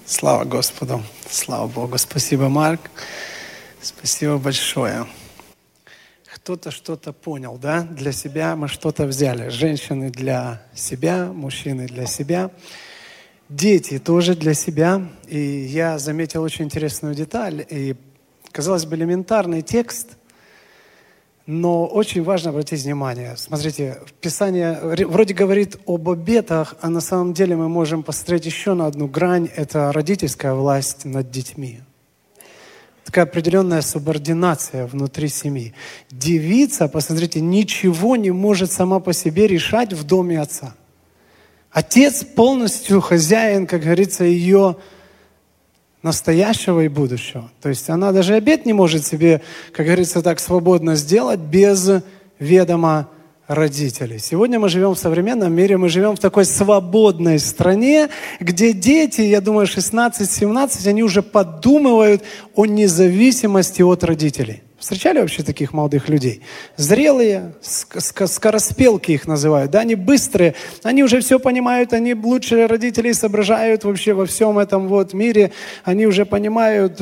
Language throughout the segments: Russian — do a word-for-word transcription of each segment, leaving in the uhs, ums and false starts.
Слава Господу, слава Богу. Спасибо, Марк. Спасибо большое. Кто-то что-то понял, да? Для себя мы что-то взяли. Женщины для себя, мужчины для себя. Дети тоже для себя. И я заметил очень интересную деталь. И, казалось бы, элементарный текст, но очень важно обратить внимание. Смотрите, Писание вроде говорит об обетах, а на самом деле мы можем посмотреть еще на одну грань. Это родительская власть над детьми. Такая определенная субординация внутри семьи. Девица, посмотрите, ничего не может сама по себе решать в доме отца. Отец полностью хозяин, как говорится, ее настоящего и будущего. То есть она даже обед не может себе, как говорится, так свободно сделать без ведома родителей. Сегодня мы живем в современном мире, мы живем в такой свободной стране, где дети, я думаю, шестнадцать-семнадцать, они уже подумывают о независимости от родителей. Встречали вообще таких молодых людей? Зрелые, скороспелки их называют, да, они быстрые, они уже все понимают, они лучше родителей соображают вообще во всем этом вот мире, они уже понимают,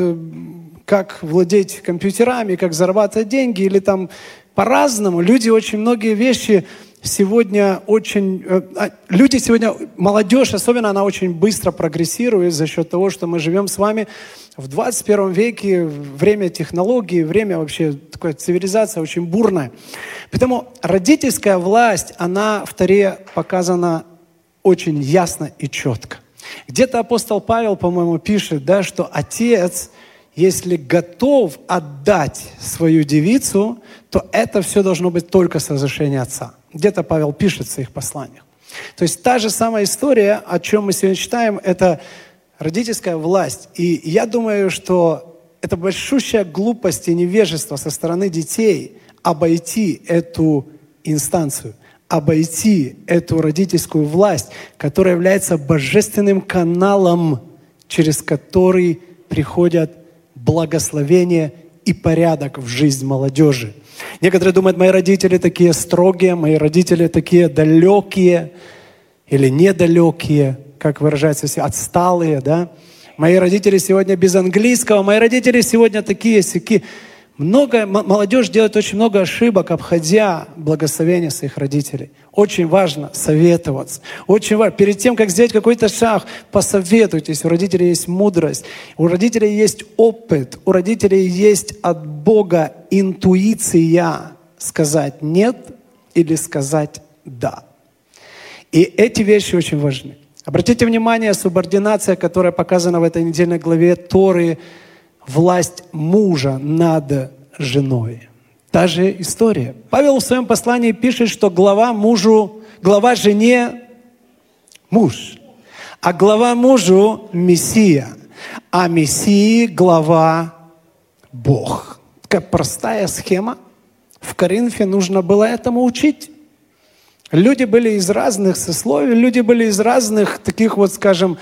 как владеть компьютерами, как зарабатывать деньги или там по-разному. Люди очень многие вещи сегодня очень... Люди сегодня, молодежь особенно, она очень быстро прогрессирует за счет того, что мы живем с вами в двадцать первом веке, время технологий, время вообще, такая цивилизация очень бурная. Поэтому родительская власть, она в Торе показана очень ясно и четко. Где-то апостол Павел, по-моему, пишет, да, что отец, если готов отдать свою девицу, то это все должно быть только с разрешения отца. Где-то Павел пишет в своих посланиях. То есть та же самая история, о чем мы сегодня читаем, это родительская власть. И я думаю, что это большущая глупость и невежество со стороны детей обойти эту инстанцию, обойти эту родительскую власть, которая является божественным каналом, через который приходят благословение и порядок в жизнь молодежи. Некоторые думают, мои родители такие строгие, мои родители такие далекие или недалекие, как выражается, отсталые, да. Мои родители сегодня без английского, мои родители сегодня такие-сяки. Много, молодежь делает очень много ошибок, обходя благословение своих родителей. Очень важно советоваться. Очень важно. Перед тем, как сделать какой-то шаг, посоветуйтесь. У родителей есть мудрость, у родителей есть опыт, у родителей есть от Бога интуиция сказать «нет» или сказать «да». И эти вещи очень важны. Обратите внимание, субординация, которая показана в этой недельной главе Торы, власть мужа над женой. Та же история. Павел в своем послании пишет, что глава мужу, глава жене муж, а глава мужу Мессия, а Мессии глава Бог. Такая простая схема. В Коринфе нужно было этому учить. Люди были из разных сословий, люди были из разных таких вот, скажем,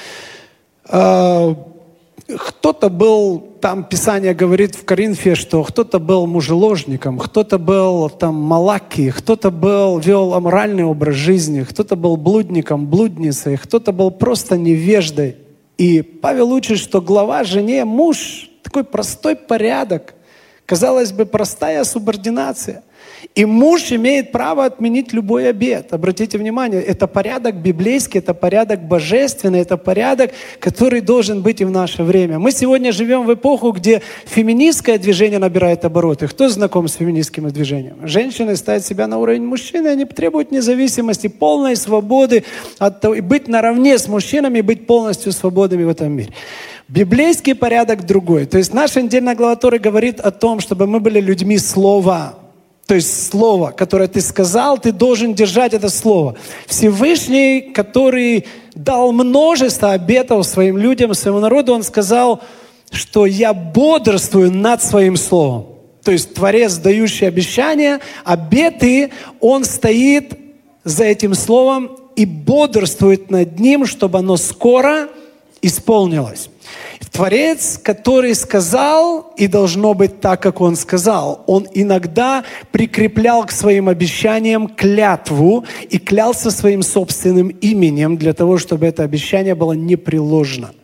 э, кто-то был, там Писание говорит в Коринфе, что кто-то был мужеложником, кто-то был там малаки, кто-то был, вел аморальный образ жизни, кто-то был блудником, блудницей, кто-то был просто невеждой. И Павел учит, что глава жене муж, такой простой порядок, казалось бы, простая субординация. И муж имеет право отменить любой обет. Обратите внимание, это порядок библейский, это порядок божественный, это порядок, который должен быть и в наше время. Мы сегодня живем в эпоху, где феминистское движение набирает обороты. Кто знаком с феминистским движением? Женщины ставят себя на уровень мужчины, они требуют независимости, полной свободы, от того, быть наравне с мужчинами, быть полностью свободными в этом мире. Библейский порядок другой. То есть наша недельная глава Торы говорит о том, чтобы мы были людьми слова. То есть слово, которое ты сказал, ты должен держать это слово. Всевышний, который дал множество обетов своим людям, своему народу, он сказал, что я бодрствую над своим словом. То есть Творец, дающий обещания, обеты, он стоит за этим словом и бодрствует над ним, чтобы оно скоро исполнилось. Творец, который сказал, и должно быть так, как он сказал, он иногда прикреплял к своим обещаниям клятву и клялся своим собственным именем для того, чтобы это обещание было непреложно.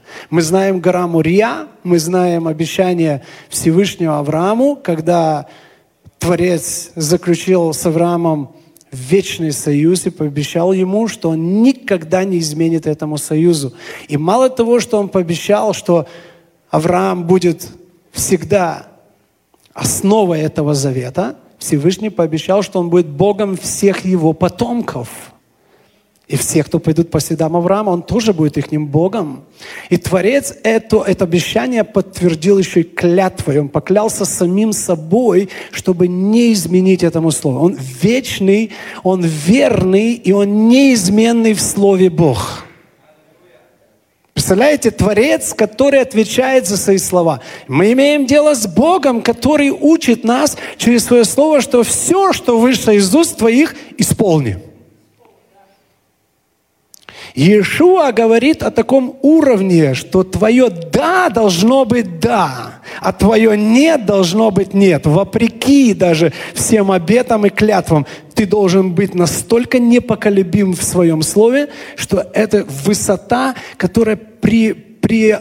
Мы знаем гора Мория, мы знаем обещание Всевышнего Аврааму, когда Творец заключил с Авраамом вечный союз и пообещал ему, что он никогда не изменит этому союзу. И мало того, что он пообещал, что Авраам будет всегда основой этого завета, Всевышний пообещал, что он будет Богом всех его потомков. И всех, кто пойдут по следам Авраама, он тоже будет ихним Богом. И Творец это, это обещание подтвердил еще и клятвой. Он поклялся самим собой, чтобы не изменить этому слову. Он вечный, он верный, и он неизменный в слове Бог. Представляете, Творец, который отвечает за свои слова. Мы имеем дело с Богом, который учит нас через свое слово, что все, что вышло из уст твоих, исполни. Иешуа говорит о таком уровне, что твое «да» должно быть «да», а твое «нет» должно быть «нет». Вопреки даже всем обетам и клятвам, ты должен быть настолько непоколебим в своем слове, что это высота, которая при, при,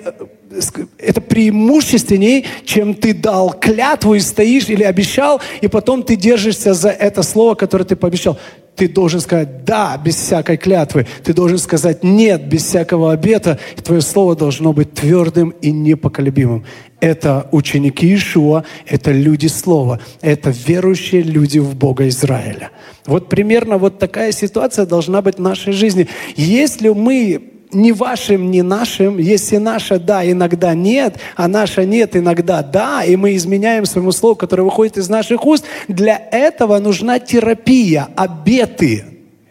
это преимущественней, чем ты дал клятву и стоишь или обещал, и потом ты держишься за это слово, которое ты пообещал. Ты должен сказать «да» без всякой клятвы. Ты должен сказать «нет» без всякого обета. И твое слово должно быть твердым и непоколебимым. Это ученики Иешуа, это люди слова, это верующие люди в Бога Израиля. Вот примерно вот такая ситуация должна быть в нашей жизни. Если мы ни вашим, ни нашим, если наше «да» иногда «нет», а наше «нет» иногда «да», и мы изменяем своему слову, которое выходит из наших уст, для этого нужна терапия, обеты.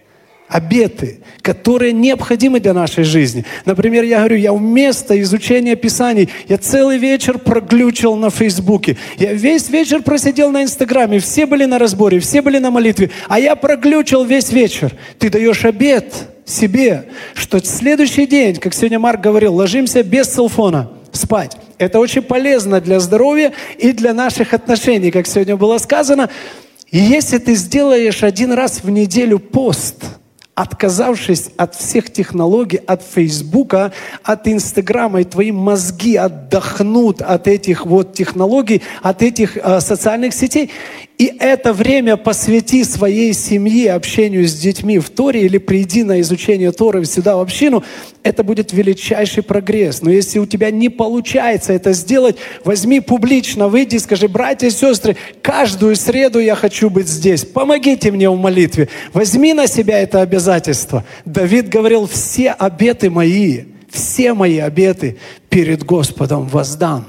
Обеты, которые необходимы для нашей жизни. Например, я говорю, я вместо изучения Писаний, я целый вечер проглючил на Фейсбуке, я весь вечер просидел на Инстаграме, все были на разборе, все были на молитве, а я проглючил весь вечер. Ты даешь обет себе, что следующий день, как сегодня Марк говорил, ложимся без селфона спать. Это очень полезно для здоровья и для наших отношений, как сегодня было сказано. И если ты сделаешь один раз в неделю пост, отказавшись от всех технологий, от Фейсбука, от Инстаграма, и твои мозги отдохнут от этих вот технологий, от этих э, социальных сетей, и это время посвяти своей семье, общению с детьми в Торе, или приди на изучение Торы сюда в общину, это будет величайший прогресс. Но если у тебя не получается это сделать, возьми публично, выйди и скажи: братья и сестры, каждую среду я хочу быть здесь, помогите мне в молитве, возьми на себя это обязательство. Давид говорил: все обеты мои, все мои обеты перед Господом воздам.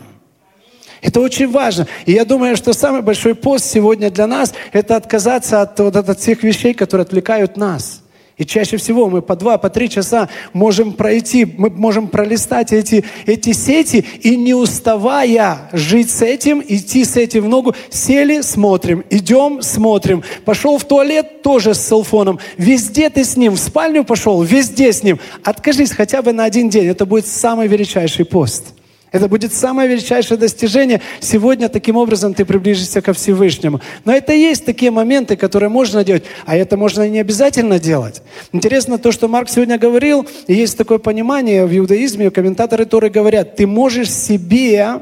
Это очень важно. И я думаю, что самый большой пост сегодня для нас – это отказаться от, вот, от всех вещей, которые отвлекают нас. И чаще всего мы по два, по три часа можем пройти, мы можем пролистать эти, эти сети и, не уставая жить с этим, идти с этим в ногу, сели, смотрим, идем, смотрим. Пошел в туалет, тоже с селфоном. Везде ты с ним, в спальню пошел, везде с ним. Откажись хотя бы на один день, это будет самый величайший пост. Это будет самое величайшее достижение. Сегодня таким образом ты приближишься ко Всевышнему. Но это и есть такие моменты, которые можно делать, а это можно и не обязательно делать. Интересно то, что Марк сегодня говорил, и есть такое понимание в иудаизме, комментаторы Торы говорят: ты можешь себе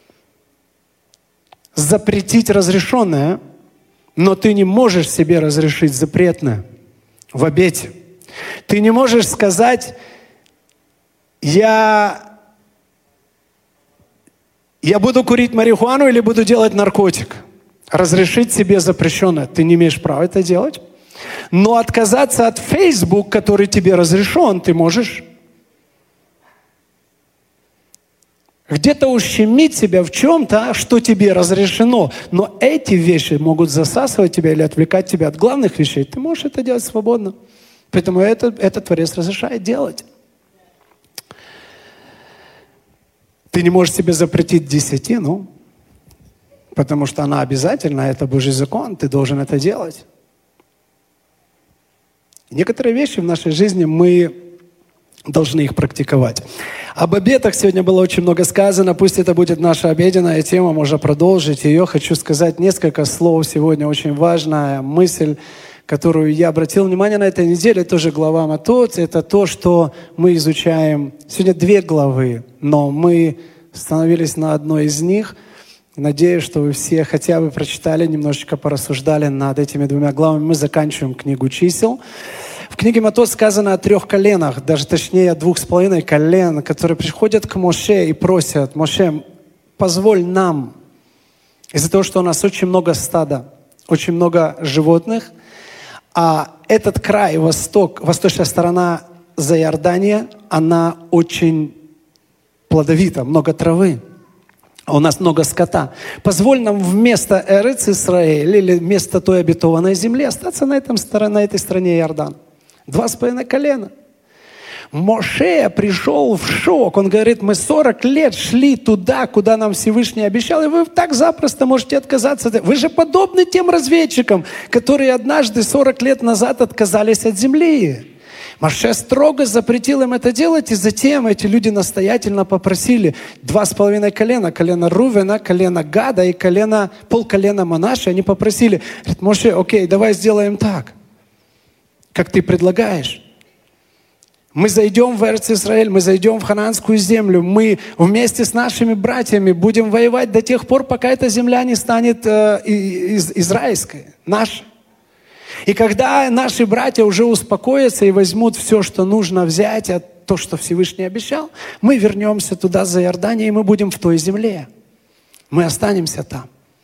запретить разрешенное, но ты не можешь себе разрешить запретное в обете. Ты не можешь сказать: я... Я буду курить марихуану или буду делать наркотик. Разрешить себе запрещенное. Ты не имеешь права это делать. Но отказаться от Facebook, который тебе разрешен, ты можешь. Где-то ущемить себя в чем-то, что тебе разрешено. Но эти вещи могут засасывать тебя или отвлекать тебя от главных вещей. Ты можешь это делать свободно. Поэтому это, это Творец разрешает делать. Ты не можешь себе запретить десятину, потому что она обязательна, это Божий закон, ты должен это делать. Некоторые вещи в нашей жизни мы должны их практиковать. Об обетах сегодня было очень много сказано, пусть это будет наша обеденная тема, можно продолжить ее. Хочу сказать несколько слов сегодня, очень важная мысль, которую я обратил внимание на этой неделе, тоже глава Матот. Это то, что мы изучаем. Сегодня две главы, но мы остановились на одной из них. Надеюсь, что вы все хотя бы прочитали, немножечко порассуждали над этими двумя главами. Мы заканчиваем книгу чисел. В книге Матот сказано о трех коленах, даже точнее о двух с половиной колен, которые приходят к Моше и просят: Моше, позволь нам, из-за того, что у нас очень много стада, очень много животных, а этот край, восток, восточная сторона Заиордания, она очень плодовита, много травы. А у нас много скота. Позволь нам вместо Эрец Исраэль или вместо той обетованной земли остаться на, этом, на этой стороне Иордан. Два с половиной колена. Моше пришел в шок. Он говорит: мы сорок лет шли туда, куда нам Всевышний обещал, и вы так запросто можете отказаться. Вы же подобны тем разведчикам, которые однажды сорок лет назад отказались от земли. Моше строго запретил им это делать, и затем эти люди настоятельно попросили два с половиной колена, колено Рувена, колено Гада и колено, полколена Манаше. Они попросили: говорит, Моше, окей, давай сделаем так, как ты предлагаешь. Мы зайдем в Эрец Исраэль, мы зайдем в ханаанскую землю, мы вместе с нашими братьями будем воевать до тех пор, пока эта земля не станет э, из, израильской, нашей. И когда наши братья уже успокоятся и возьмут все, что нужно взять, а то, что Всевышний обещал, мы вернемся туда, за Иорданией, и мы будем в той земле. Мы останемся там.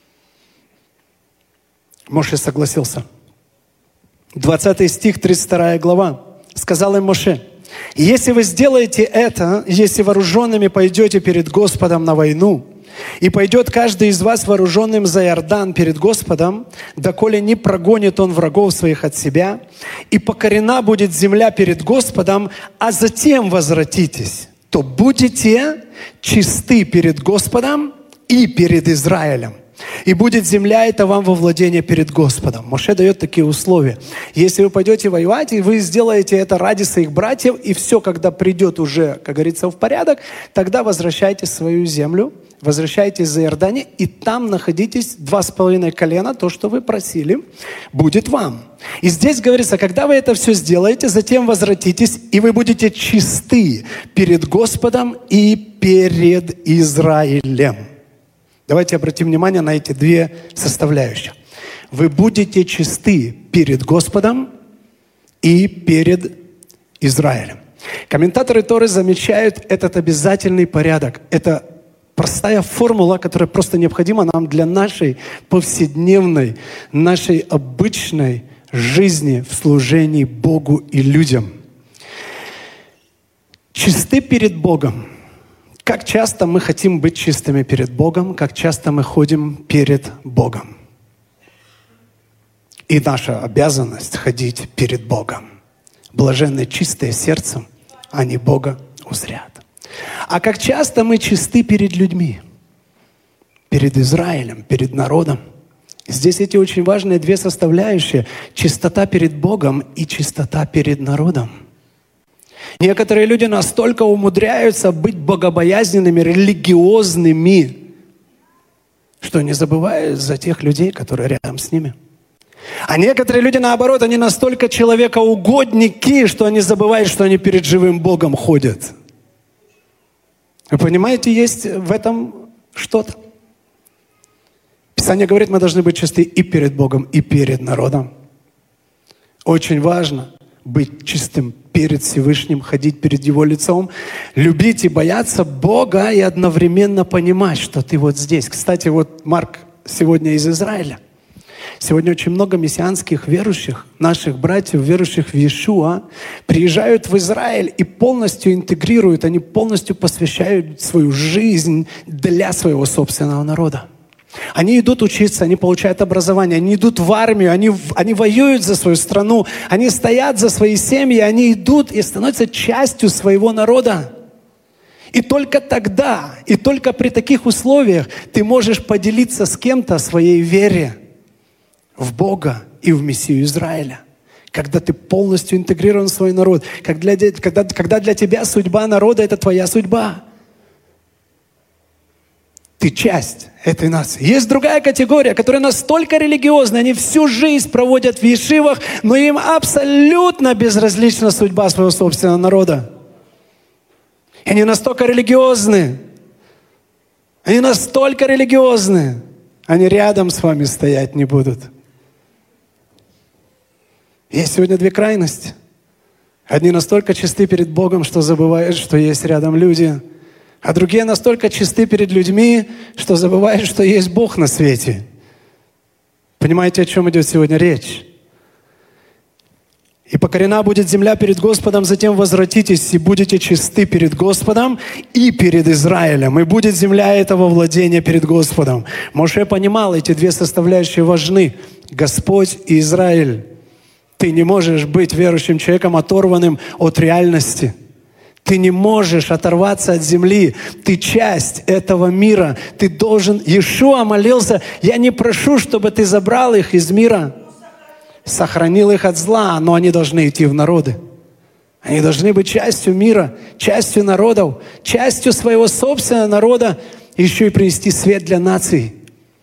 Моше согласился. двадцатый стих, тридцать вторая глава. Сказал им Моше: если вы сделаете это, если вооруженными пойдете перед Господом на войну, и пойдет каждый из вас вооруженным за Иордан перед Господом, доколе не прогонит он врагов своих от себя, и покорена будет земля перед Господом, а затем возвратитесь, то будете чисты перед Господом и перед Израилем. И будет земля эта вам во владение перед Господом. Моше дает такие условия. Если вы пойдете воевать, и вы сделаете это ради своих братьев, и все, когда придет уже, как говорится, в порядок, тогда возвращайтесь в свою землю, возвращайтесь за Иордане, и там находитесь два с половиной колена, то, что вы просили, будет вам. И здесь говорится, когда вы это все сделаете, затем возвратитесь, и вы будете чисты перед Господом и перед Израилем. Давайте обратим внимание на эти две составляющие. Вы будете чисты перед Господом и перед Израилем. Комментаторы Торы замечают этот обязательный порядок. Это простая формула, которая просто необходима нам для нашей повседневной, нашей обычной жизни в служении Богу и людям. Чисты перед Богом. Как часто мы хотим быть чистыми перед Богом, как часто мы ходим перед Богом. И наша обязанность ходить перед Богом. Блаженны чистые сердцем, они Бога узрят. А как часто мы чисты перед людьми, перед Израилем, перед народом. Здесь эти очень важные две составляющие. Чистота перед Богом и чистота перед народом. Некоторые люди настолько умудряются быть богобоязненными, религиозными, что не забывают за тех людей, которые рядом с ними. А некоторые люди, наоборот, они настолько человекоугодники, что они забывают, что они перед живым Богом ходят. Вы понимаете, есть в этом что-то. Писание говорит, мы должны быть чисты и перед Богом, и перед народом. Очень важно быть чистым перед Всевышним, ходить перед Его лицом, любить и бояться Бога и одновременно понимать, что ты вот здесь. Кстати, вот Марк сегодня из Израиля. Сегодня очень много мессианских верующих, наших братьев, верующих в Иешуа, приезжают в Израиль и полностью интегрируют, они полностью посвящают свою жизнь для своего собственного народа. Они идут учиться, они получают образование, они идут в армию, они, они воюют за свою страну, они стоят за свои семьи, они идут и становятся частью своего народа. И только тогда, и только при таких условиях ты можешь поделиться с кем-то о своей вере в Бога и в Мессию Израиля. Когда ты полностью интегрирован в свой народ, когда для, когда, когда для тебя судьба народа – это твоя судьба. Ты часть этой нации. Есть другая категория, которая настолько религиозна, они всю жизнь проводят в ешивах, но им абсолютно безразлична судьба своего собственного народа. И они настолько религиозны, они настолько религиозны, они рядом с вами стоять не будут. Есть сегодня две крайности. Одни настолько чисты перед Богом, что забывают, что есть рядом люди, а другие настолько чисты перед людьми, что забывают, что есть Бог на свете. Понимаете, о чем идет сегодня речь? «И покорена будет земля перед Господом, затем возвратитесь, и будете чисты перед Господом и перед Израилем, и будет земля этого владения перед Господом». Моше понимал, эти две составляющие важны – Господь и Израиль. Ты не можешь быть верующим человеком, оторванным от реальности. Ты не можешь оторваться от земли. Ты часть этого мира. Ты должен... Иешуа молился: «Я не прошу, чтобы ты забрал их из мира, сохранил их от зла, но они должны идти в народы. Они должны быть частью мира, частью народов, частью своего собственного народа, еще и принести свет для наций».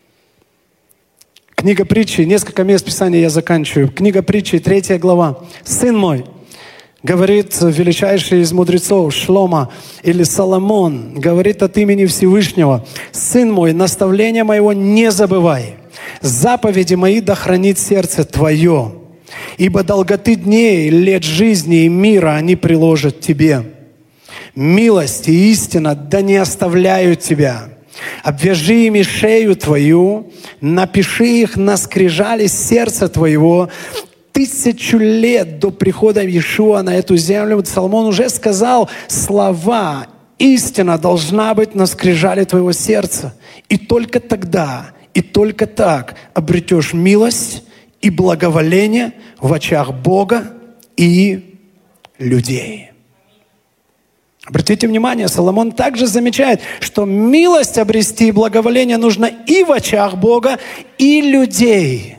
Книга Притчи, несколько мест Писания я заканчиваю. Книга Притчи, третья глава. «Сын мой, говорит величайший из мудрецов Шлома или Соломон, говорит от имени Всевышнего: сын мой, наставления моего не забывай, заповеди мои да хранит сердце твое, ибо долготы дней, лет жизни и мира они приложат тебе. Милость и истина да не оставляют тебя. Обвяжи ими шею твою, напиши их на скрижали сердца твоего». Тысячу лет до прихода Иешуа на эту землю Соломон уже сказал слова: «Истина должна быть на скрижале твоего сердца». И только тогда, и только так обретешь милость и благоволение в очах Бога и людей. Обратите внимание, Соломон также замечает, что милость обрести и благоволение нужно и в очах Бога, и людей.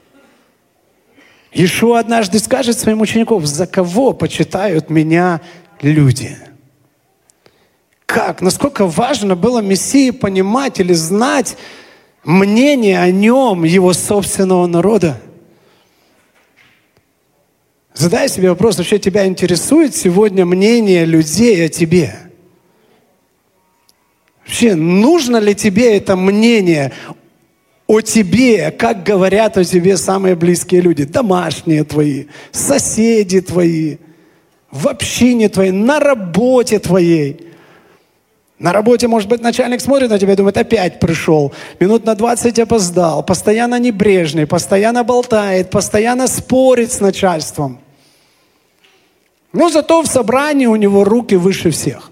Иешуа однажды скажет своим ученикам: «За кого почитают меня люди?» Как? Насколько важно было Мессии понимать или знать мнение о нем, его собственного народа? Задай себе вопрос: вообще тебя интересует сегодня мнение людей о тебе? Вообще, нужно ли тебе это мнение о тебе, как говорят о тебе самые близкие люди, домашние твои, соседи твои, в общине твоей, на работе твоей? На работе, может быть, начальник смотрит на тебя и думает: опять пришел, минут на двадцать опоздал, постоянно небрежный, постоянно болтает, постоянно спорит с начальством. Но зато в собрании у него руки выше всех.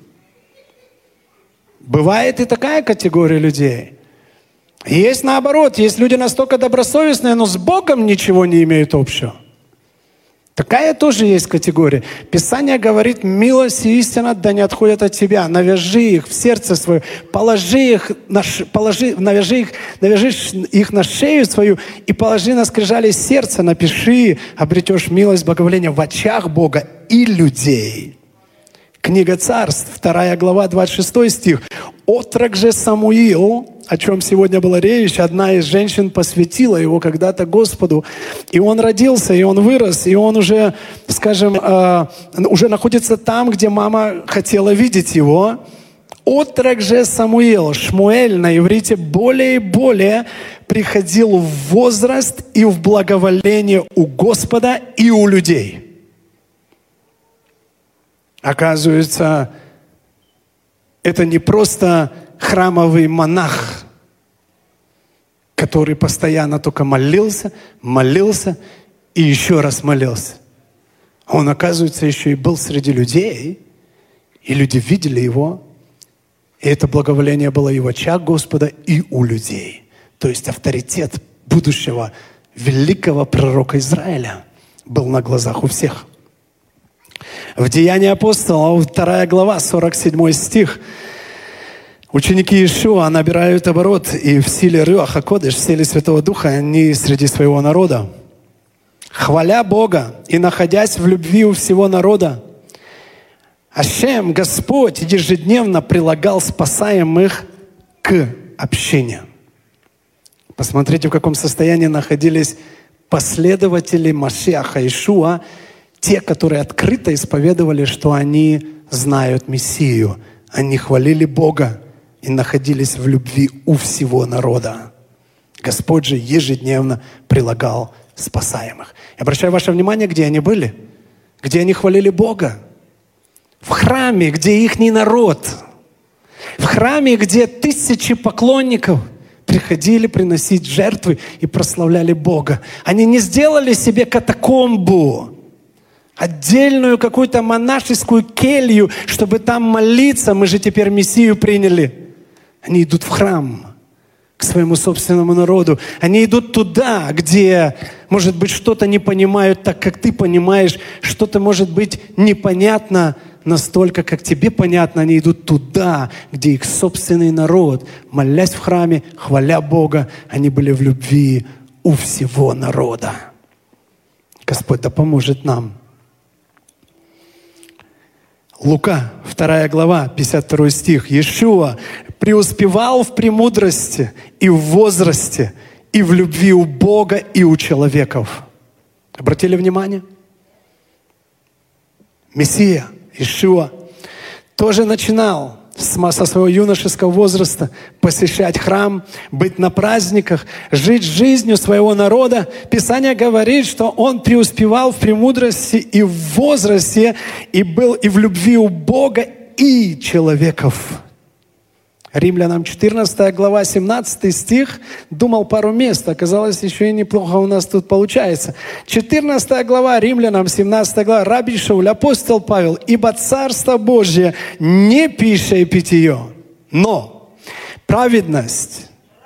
Бывает и такая категория людей. И есть наоборот, есть люди настолько добросовестные, но с Богом ничего не имеют общего. Такая тоже есть категория. Писание говорит: милость и истина да не отходят от тебя. Навяжи их в сердце свое, положи их на, положи, навяжи их, навяжи их на шею свою и положи на скрижали сердца, напиши, обретешь милость, благоволение в очах Бога и людей. Книга Царств, вторая глава, двадцать шестой стих. «Отрок же Самуил», о чем сегодня была речь, одна из женщин посвятила его когда-то Господу. И он родился, и он вырос, и он уже, скажем, э, уже находится там, где мама хотела видеть его. «Отрок же Самуил», Шмуэль на иврите, более и более приходил в возраст и в благоволение у Господа и у людей. Оказывается, это не просто храмовый монах, который постоянно только молился, молился и еще раз молился. Он, оказывается, еще и был среди людей, и люди видели его, и это благоволение было и в очах Господа, и у людей. То есть авторитет будущего великого пророка Израиля был на глазах у всех. В Деянии апостолов, вторая глава, сорок седьмой стих. Ученики Иешуа набирают оборот, и в силе Руах ха-Кодеш, в силе Святого Духа, они среди своего народа. Хваля Бога и находясь в любви у всего народа, Ашем, Господь, ежедневно прилагал спасаемых к общения. Посмотрите, в каком состоянии находились последователи Машиаха Иешуа, те, которые открыто исповедовали, что они знают Мессию. Они хвалили Бога и находились в любви у всего народа. Господь же ежедневно прилагал спасаемых. Я обращаю ваше внимание, где они были? Где они хвалили Бога? В храме, где ихний народ. В храме, где тысячи поклонников приходили приносить жертвы и прославляли Бога. Они не сделали себе катакомбу, отдельную какую-то монашескую келью, чтобы там молиться. Мы же теперь Мессию приняли. Они идут в храм к своему собственному народу. Они идут туда, где, может быть, что-то не понимают так, как ты понимаешь, что-то, может быть, непонятно настолько, как тебе понятно. Они идут туда, где их собственный народ, молясь в храме, хваля Бога, они были в любви у всего народа. Господь да поможет нам. Лука, вторая глава, пятьдесят второй стих. Иешуа преуспевал в премудрости и в возрасте, и в любви у Бога и у человеков. Обратили внимание? Мессия, Иешуа, тоже начинал со своего юношеского возраста посещать храм, быть на праздниках, жить жизнью своего народа. Писание говорит, что он преуспевал в премудрости и в возрасте, и был и в любви у Бога и человеков. Римлянам четырнадцатая глава, семнадцатый стих. Думал пару мест, оказалось, еще и неплохо у нас тут получается. четырнадцатая глава, Римлянам семнадцатая глава. Раби Шауль, апостол Павел. «Ибо Царство Божье не пища и питье, но праведность,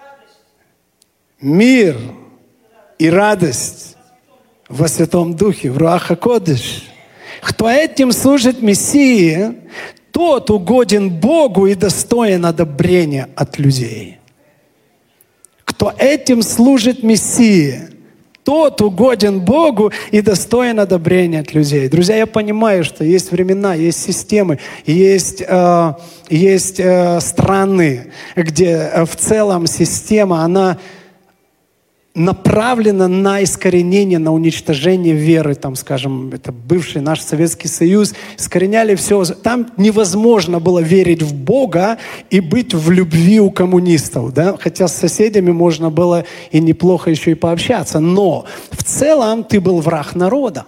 мир и радость во Святом Духе, в Руах ха-Кодеш. Кто этим служит Мессии, тот угоден Богу и достоин одобрения от людей». Кто этим служит Мессии, тот угоден Богу и достоин одобрения от людей. Друзья, я понимаю, что есть времена, есть системы, есть, э, есть э, страны, где в целом система, она направлена на искоренение, на уничтожение веры, там, скажем, это бывший наш Советский Союз, искореняли все. Там невозможно было верить в Бога и быть в любви у коммунистов, да? Хотя с соседями можно было и неплохо еще и пообщаться. Но в целом ты был враг народа.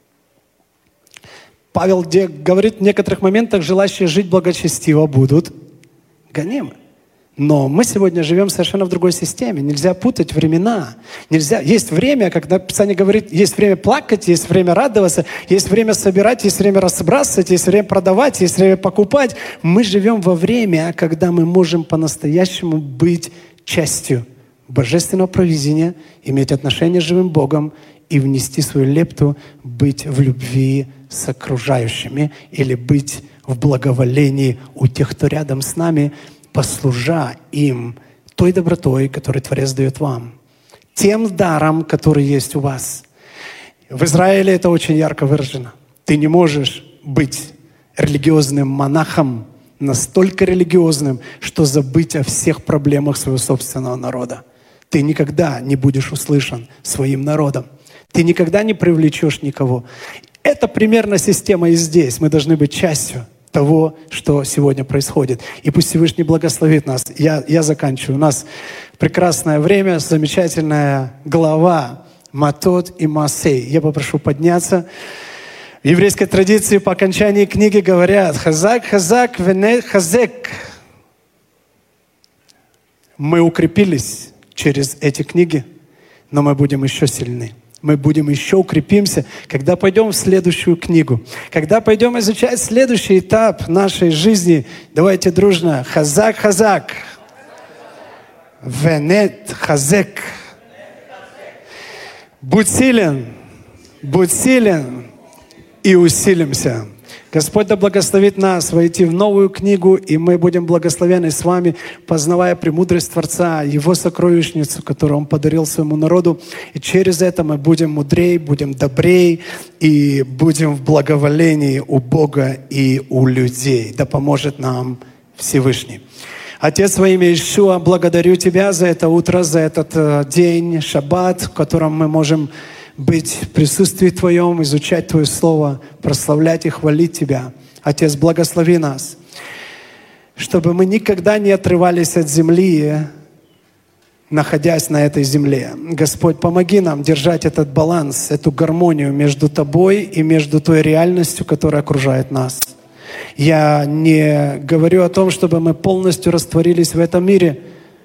Павел где говорит, в некоторых моментах желающие жить благочестиво будут гонимы. Но мы сегодня живем совершенно в другой системе. Нельзя путать времена. Нельзя. Есть время, когда Писание говорит, есть время плакать, есть время радоваться, есть время собирать, есть время разбрасывать, есть время продавать, есть время покупать. Мы живем во время, когда мы можем по-настоящему быть частью божественного провидения, иметь отношения с живым Богом и внести свою лепту, быть в любви с окружающими или быть в благоволении у тех, кто рядом с нами, послужа им той добротой, которую Творец дает вам, тем даром, который есть у вас. В Израиле это очень ярко выражено. Ты не можешь быть религиозным монахом, настолько религиозным, что забыть о всех проблемах своего собственного народа. Ты никогда не будешь услышан своим народом. Ты никогда не привлечешь никого. Это примерно система и здесь. Мы должны быть частью того, что сегодня происходит. И пусть Всевышний благословит нас. Я, я заканчиваю. У нас прекрасное время, замечательная глава Матот и Маасей. Я попрошу подняться. В еврейской традиции по окончании книги говорят «Хазак, хазак, вене хазек». Мы укрепились через эти книги, но мы будем еще сильны. Мы будем еще укрепимся, когда пойдем в следующую книгу. Когда пойдем изучать следующий этап нашей жизни. Давайте дружно. Хазак, хазак. Венет хазек. Будь силен, будь силен и усилимся. Господь да благословит нас войти в новую книгу, и мы будем благословены с вами, познавая премудрость Творца, Его сокровищницу, которую Он подарил своему народу. И через это мы будем мудрее, будем добрее и будем в благоволении у Бога и у людей. Да поможет нам Всевышний. Отец, во имя Иешуа, благодарю Тебя за это утро, за этот э, день, шаббат, в котором мы можем быть в присутствии Твоем, изучать Твое Слово, прославлять и хвалить Тебя. Отец, благослови нас, чтобы мы никогда не отрывались от земли, находясь на этой земле. Господь, помоги нам держать этот баланс, эту гармонию между Тобой и между той реальностью, которая окружает нас. Я не говорю о том, чтобы мы полностью растворились в этом мире.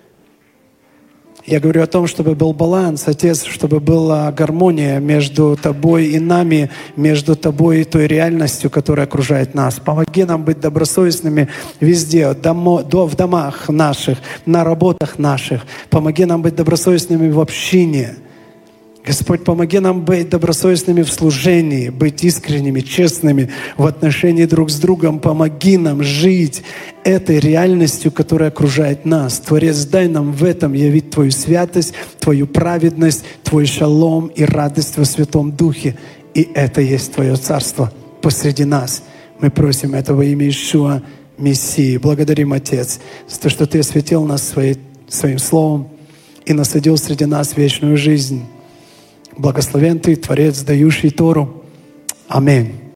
Я говорю о том, чтобы был баланс, Отец, чтобы была гармония между Тобой и нами, между Тобой и той реальностью, которая окружает нас. Помоги нам быть добросовестными везде, домо, до, в домах наших, на работах наших. Помоги нам быть добросовестными в общине. Господь, помоги нам быть добросовестными в служении, быть искренними, честными в отношении друг с другом. Помоги нам жить этой реальностью, которая окружает нас. Творец, дай нам в этом явить Твою святость, Твою праведность, Твой шалом и радость во Святом Духе. И это есть Твое Царство посреди нас. Мы просим этого во имя Иешуа, Мессии. Благодарим, Отец, за то, что Ты осветил нас своей, Своим Словом и насадил среди нас вечную жизнь. Благословен Ты, Творец, дающий Тору. Аминь.